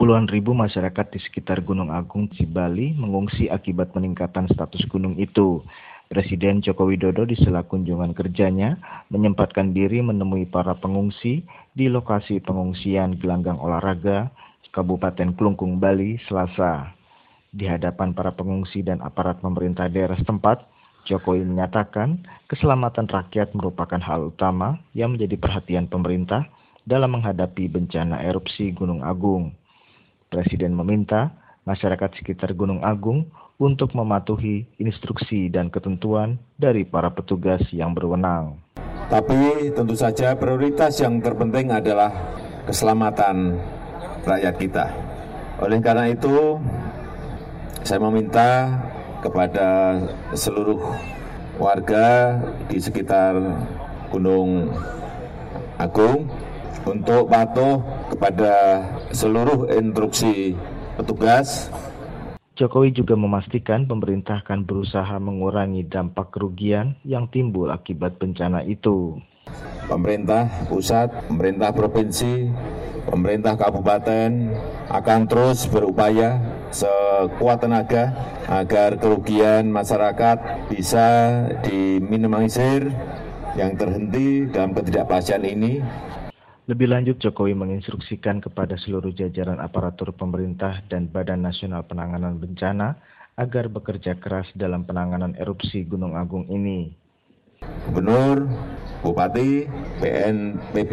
Puluhan ribu masyarakat di sekitar Gunung Agung di Bali mengungsi akibat peningkatan status gunung itu. Presiden Joko Widodo di sela kunjungan kerjanya menyempatkan diri menemui para pengungsi di lokasi pengungsian Gelanggang Olahraga, Kabupaten Klungkung, Bali, Selasa. Di hadapan para pengungsi dan aparat pemerintah daerah setempat, Jokowi menyatakan keselamatan rakyat merupakan hal utama yang menjadi perhatian pemerintah dalam menghadapi bencana erupsi Gunung Agung. Presiden meminta masyarakat sekitar Gunung Agung untuk mematuhi instruksi dan ketentuan dari para petugas yang berwenang. Tapi tentu saja prioritas yang terpenting adalah keselamatan rakyat kita. Oleh karena itu, saya meminta kepada seluruh warga di sekitar Gunung Agung untuk patuh kepada seluruh instruksi petugas. Jokowi juga memastikan pemerintah akan berusaha mengurangi dampak kerugian yang timbul akibat bencana itu. Pemerintah pusat, pemerintah provinsi, pemerintah kabupaten akan terus berupaya sekuat tenaga agar kerugian masyarakat bisa diminimalisir yang terhenti dalam ketidakpastian ini. Lebih lanjut, Jokowi menginstruksikan kepada seluruh jajaran aparatur pemerintah dan Badan Nasional Penanganan Bencana agar bekerja keras dalam penanganan erupsi Gunung Agung ini. Gubernur, Bupati, BNPB,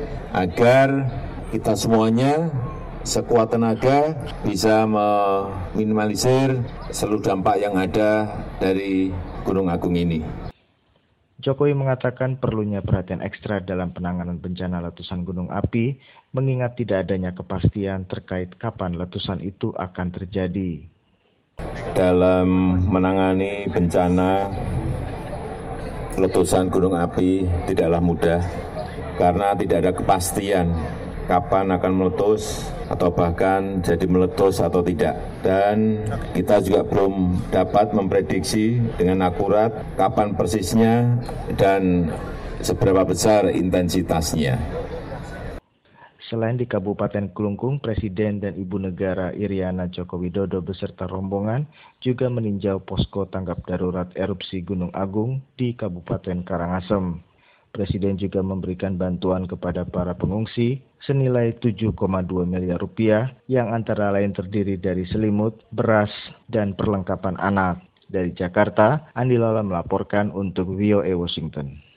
agar kita semuanya sekuat tenaga bisa meminimalisir seluruh dampak yang ada dari Gunung Agung ini. Jokowi mengatakan perlunya perhatian ekstra dalam penanganan bencana letusan gunung api, mengingat tidak adanya kepastian terkait kapan letusan itu akan terjadi. Dalam menangani bencana letusan gunung api tidaklah mudah, karena tidak ada kepastian kapan akan meletus atau bahkan jadi meletus atau tidak. Dan kita juga belum dapat memprediksi dengan akurat kapan persisnya dan seberapa besar intensitasnya. Selain di Kabupaten Klungkung, Presiden dan Ibu Negara Iriana Joko Widodo beserta rombongan juga meninjau posko tanggap darurat erupsi Gunung Agung di Kabupaten Karangasem. Presiden juga memberikan bantuan kepada para pengungsi senilai 7,2 miliar rupiah yang antara lain terdiri dari selimut, beras, dan perlengkapan anak. Dari Jakarta, Andi Lala melaporkan untuk VOA Washington.